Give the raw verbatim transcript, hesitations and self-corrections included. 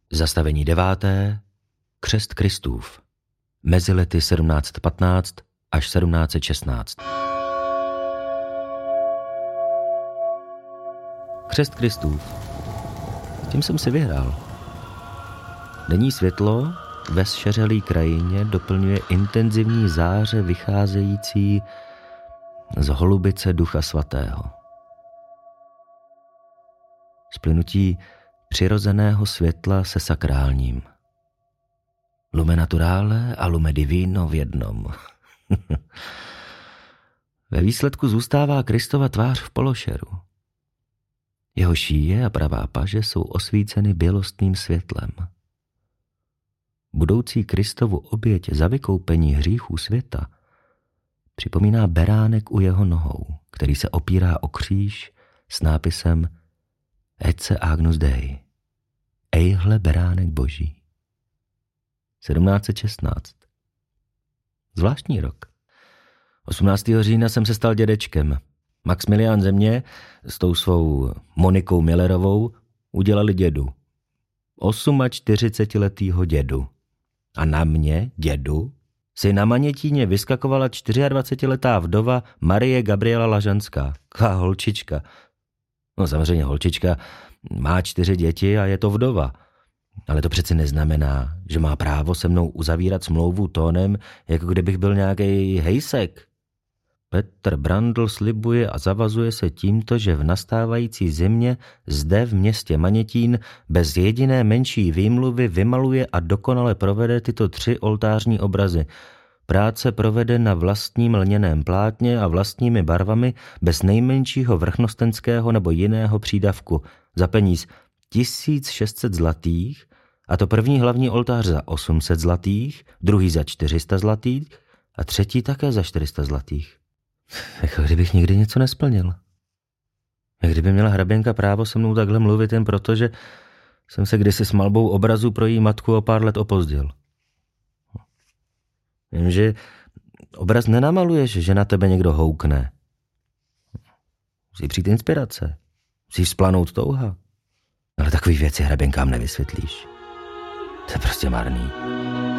Zastavení deváté. Křest Kristův. Mezi lety sedmnáct patnáct až sedmnáct šestnáct. Křest Kristův. Tím jsem si vyhrál. Denní světlo ve zšeřelý krajině doplňuje intenzivní záře vycházející z holubice Ducha Svatého. Splynutí přirozeného světla se sakrálním. Lume naturale a lume divino v jednom. Ve výsledku zůstává Kristova tvář v pološeru. Jeho šíje a pravá paže jsou osvíceny bělostným světlem. Budoucí Kristovu oběť za vykoupení hříchů světa připomíná beránek u jeho nohou, který se opírá o kříž s nápisem Ecce Agnus Dei. Ejhle beránek boží. sedmnáct šestnáct. Zvláštní rok. osmnáctého října jsem se stal dědečkem. Maxmilián ze mě s tou svou Monikou Millerovou udělali dědu. čtyřicetiosmiletýho dědu. A na mě, dědu, si na Manětíně vyskakovala dvacetičtyřletá vdova Marie Gabriela Lažanská. Ká holčička. No samozřejmě holčička má čtyři děti a je to vdova. Ale to přece neznamená, že má právo se mnou uzavírat smlouvu tónem, jako kdybych byl nějaký hejsek. Petr Brandl slibuje a zavazuje se tímto, že v nastávající zimě zde v městě Manětín bez jediné menší výmluvy vymaluje a dokonale provede tyto tři oltářní obrazy. Práce provede na vlastním lněném plátně a vlastními barvami bez nejmenšího vrchnostenského nebo jiného přídavku za peníz tisíc šest set zlatých, a to první hlavní oltář za osm set zlatých, druhý za čtyři sta zlatých a třetí také za čtyři sta zlatých. Jako kdybych nikdy něco nesplnil. Jak kdyby měla hraběnka právo se mnou takhle mluvit jen proto, že jsem se kdysi s malbou obrazu pro její matku o pár let opozdil. Vím, že obraz nenamaluješ, že na tebe někdo houkne. Musí přijít inspirace. Musí vzplanout touha. Ale takový věci hraběnkám nevysvětlíš. To je prostě marný.